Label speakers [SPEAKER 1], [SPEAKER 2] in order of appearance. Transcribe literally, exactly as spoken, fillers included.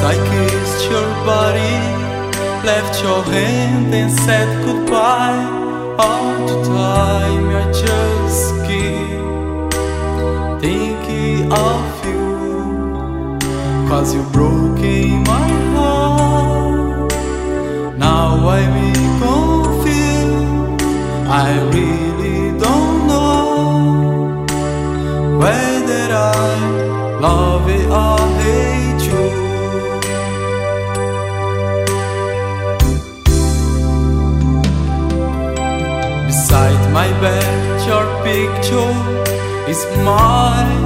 [SPEAKER 1] I kissed your body, left your hand and said goodbye. All the time I just keep thinking of you, 'cause you broke in my heart. Now I'm confused, I really don't know whether I love it or hate you. Beside my bed, your picture is mine.